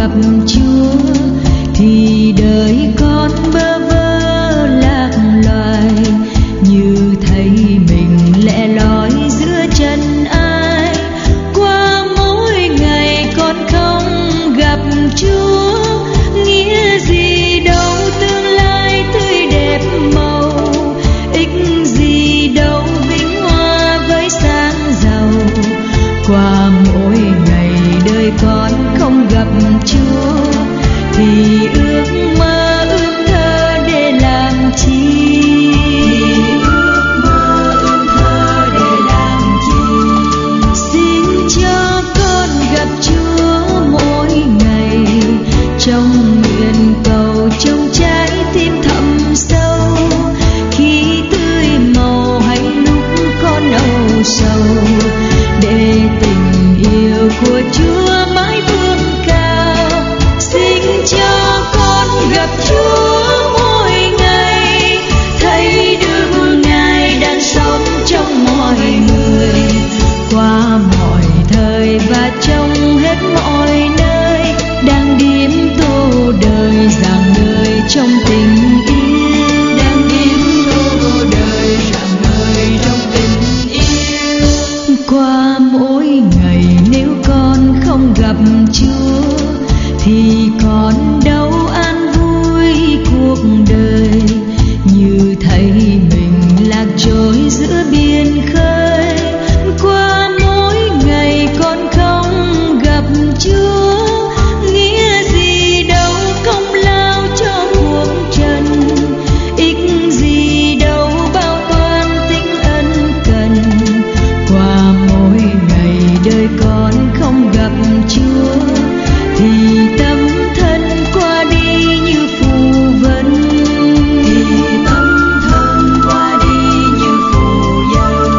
gặp Chúa thì đời con bơ vơ lạc loài, như thấy mình lẻ loi giữa chân ai. Qua mỗi ngày con không gặp Chúa, nghĩa gì đâu tương lai tươi đẹp màu, ích gì đâu vinh hoa với sáng giàu. Qua mỗi ngày đời con không gặp Chúa thì ước mơ ước thơ để làm chi? Ước mơ ước thơ để làm chi? Xin cho con gặp Chúa mỗi ngày, trong nguyện cầu trong trái tim thẳm sâu. Khi tươi màu hay lúc con âu sầu, để tình yêu của Chúa mãi vươn cao. Xin cho con gặp Chúa mỗi ngày, thấy được Ngài đang sống trong mọi người, qua mọi thời và trong hết mọi nơi, đang điếm tô đời rạng ngời trong tình yêu, đang điếm tô đời rạng ngời trong tình yêu. Qua mỗi ngày nếu con không gặp Chúa thì còn đâu an vui cuộc đời, như thấy mình lạc trôi giữa biển khơi. Qua mỗi ngày con không gặp Chúa, nghĩa gì đâu công lao cho cuộc trần, ích gì đâu bao toan tính ân cần. Qua mỗi ngày đời con không gặp Chúa thì tâm thân qua đi như phù vân, thì tâm thân qua đi như phù vân.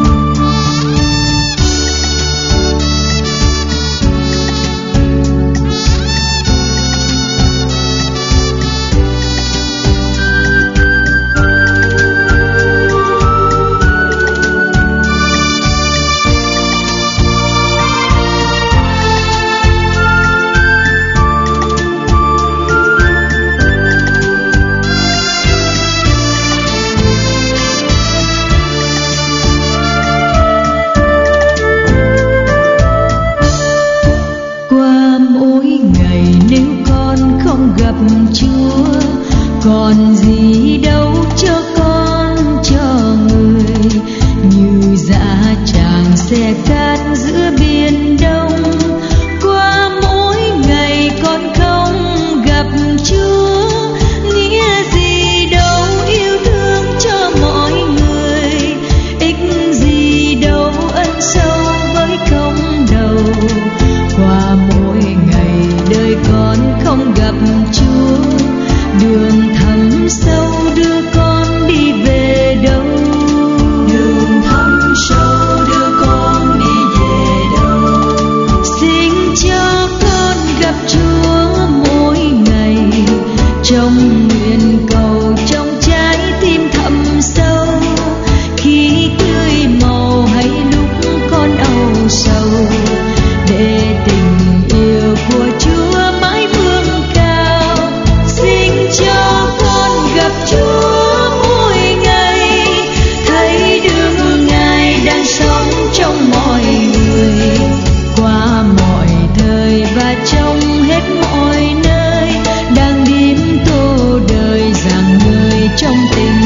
Qua mỗi ngày nếu con không gặp Chúa, còn gì đâu cho con cho người, như dã tràng xe cát giữa biển đông. Qua mỗi ngày con không gặp Chúa, nghĩa gì đâu yêu thương cho mọi người, ích gì đâu ân sâu với công đầu. Qua mỗi ngày đời con không gặp Chúa, đường thẳm sâu đưa con đi về đâu? Đường thẳm sâu đưa con đi về đâu? Xin cho con gặp Chúa mỗi ngày, trong nguyện cầu trong trái tim thẳm sâu. Khi tươi màu hay lúc con âu sầu, để tình yêu của Chúa mãi vươn cao. Xin cho con gặp Chúa mỗi ngày, thấy được Ngài đang sống trong mọi người, qua mọi thời và trong hết mọi nơi, đang điếm tô đời rạng ngời trong tình